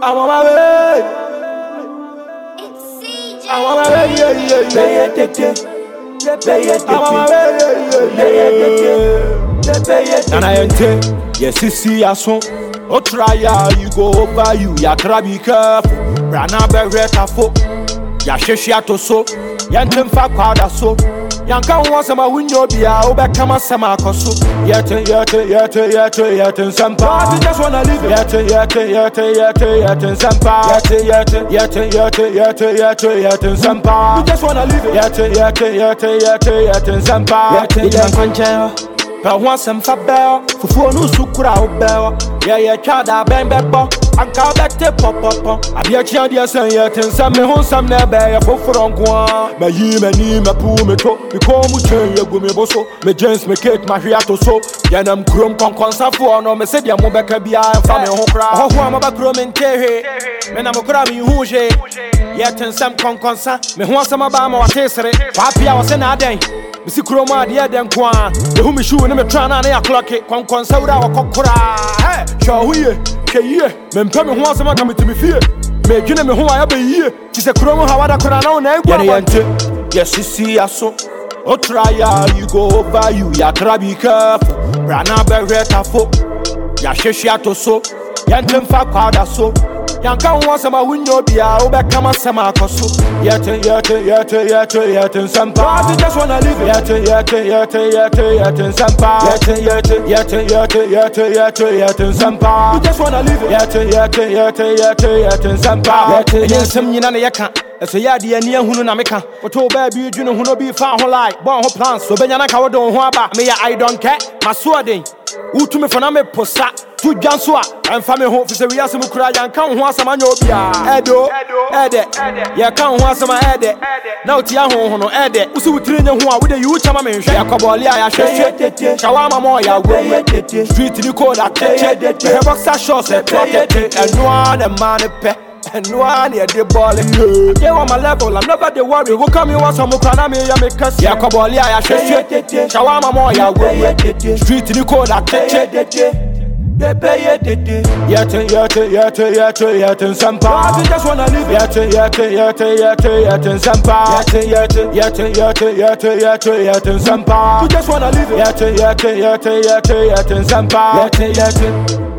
I'm on my way. It's CJ. I'm on my way, yeah. I'm on my way, yeah. And I enter, yes, see ya soon. Oh, try ya, you go over you. Ya try be careful. Brana be retafo. Ya sheshia to so. Yantem fa kwada so. Yanka wants my window be a obekama sama koso. Yet sampa. I just wanna live yet sampa. Yet sampa. You just wanna live yet sampa. But once I'm for bell, for no sukura bell. Yeah, chada bang back bop. And call back the pop. I be a child, yes, and yet, and some home, some never for on one. My ye, my knee, my poo, me talk, me call me chain, you go me bosso, me James, me cake, my hiato so. Then I'm crum con for no, me said, I'm back a beer and family home crowd. Oh, I'm about crum and terry. Men I'm a crummy who's yet, and some consa, me want some about my taste. Papi, I was an day. Missy Chroma, dear than Quan, the whom is shooting a tran and a clock it, consa our cockra. Hey, shall we? Men Pemmy wants some coming to me fear. Make you know who I be here. She's a chroma, how I could know name. Yes, you see us so. Oh, try ya, you go over you. Ya try be careful. Brana beretta fo. Ya sheshiato so. Yantem fa kwada so. Yanka wants my window be a obekama sama koso. Yet sampa. I just wanna live yet sampa. Yet sampa. You just wanna live yet sampa. Yes, some yina yaka. So ya di eni ehunu na meka. Oto baby dwunu hu no be fa ho like. Bon ho plans so benya na ka wodo ho aba. Me ya I don't care. Maso den. Utu me fona me posa. Tu janso a emfa me ho fi se wiase mu kura yanka ho asama nya obia. Ede. Ya kan ho asama ede. Na oti ya ho no ede. Usi wutire nya ho a wo de yu chama me hwe. Yakobole a ya hwe. Shawama mo ya go. Street ni code a tete. The boxer shorts e tete. Eno an man pe. And one year the ball they want my level, I'm never the worry. Who come you want some kana me ya make us Yakobole ya hwe. Shawama mo ya go. Street ni code a tete. They pay yet sampa. I just wanna live yet sampa. Yet sampa. You just wanna live yet sampa.